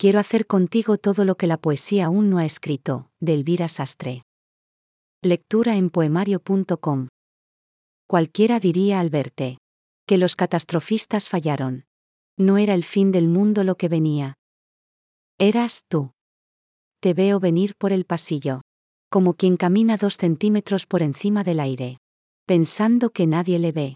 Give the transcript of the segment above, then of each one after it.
Quiero hacer contigo todo lo que la poesía aún no ha escrito, de Elvira Sastre. Lectura en poemario.com. Cualquiera diría al verte que los catastrofistas fallaron. No era el fin del mundo lo que venía. Eras tú. Te veo venir por el pasillo, como quien camina 2 centímetros por encima del aire, pensando que nadie le ve.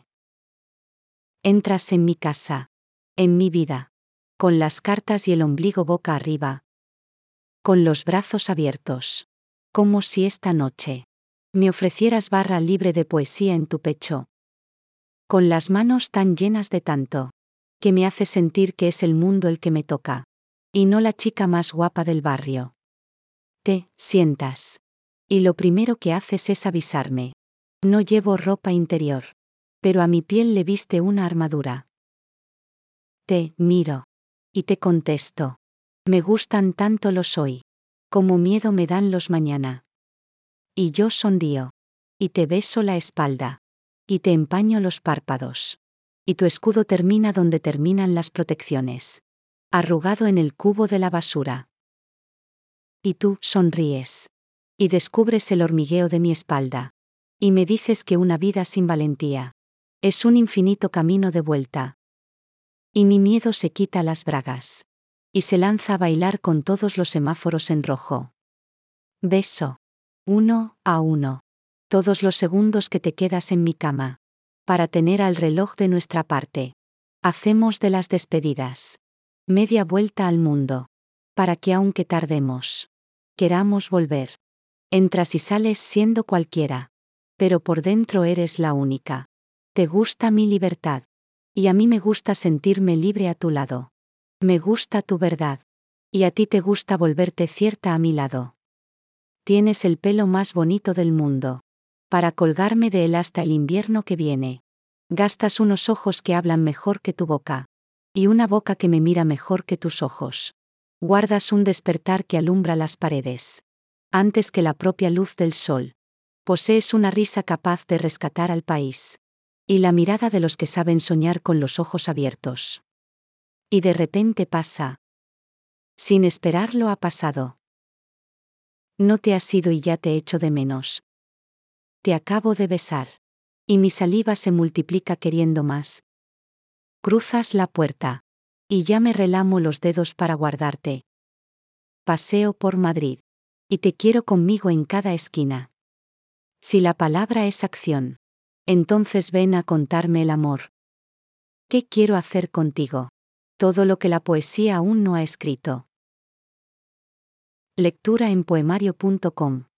Entras en mi casa, en mi vida, con las cartas y el ombligo boca arriba, con los brazos abiertos, como si esta noche me ofrecieras barra libre de poesía en tu pecho, con las manos tan llenas de tanto, que me hace sentir que es el mundo el que me toca, y no la chica más guapa del barrio. Te sientas, y lo primero que haces es avisarme. No llevo ropa interior, pero a mi piel le viste una armadura. Te miro, y te contesto. Me gustan tanto los hoy, como miedo me dan los mañana. Y yo sonrío, y te beso la espalda, y te empaño los párpados. Y tu escudo termina donde terminan las protecciones, arrugado en el cubo de la basura. Y tú sonríes, y descubres el hormigueo de mi espalda, y me dices que una vida sin valentía es un infinito camino de vuelta. Y mi miedo se quita las bragas, y se lanza a bailar con todos los semáforos en rojo. Beso, 1 a 1, todos los segundos que te quedas en mi cama, para tener al reloj de nuestra parte. Hacemos de las despedidas media vuelta al mundo, para que aunque tardemos, queramos volver. Entras y sales siendo cualquiera, pero por dentro eres la única. Te gusta mi libertad, y a mí me gusta sentirme libre a tu lado. Me gusta tu verdad, y a ti te gusta volverte cierta a mi lado. Tienes el pelo más bonito del mundo, para colgarme de él hasta el invierno que viene. Gastas unos ojos que hablan mejor que tu boca, y una boca que me mira mejor que tus ojos. Guardas un despertar que alumbra las paredes, antes que la propia luz del sol. Posees una risa capaz de rescatar al país, y la mirada de los que saben soñar con los ojos abiertos. Y de repente pasa. Sin esperarlo ha pasado. No te has ido y ya te echo de menos. Te acabo de besar, y mi saliva se multiplica queriendo más. Cruzas la puerta, y ya me relamo los dedos para guardarte. Paseo por Madrid, y te quiero conmigo en cada esquina. Si la palabra es acción, entonces ven a contarme el amor. ¿Qué quiero hacer contigo? Todo lo que la poesía aún no ha escrito. Lectura en poemario.com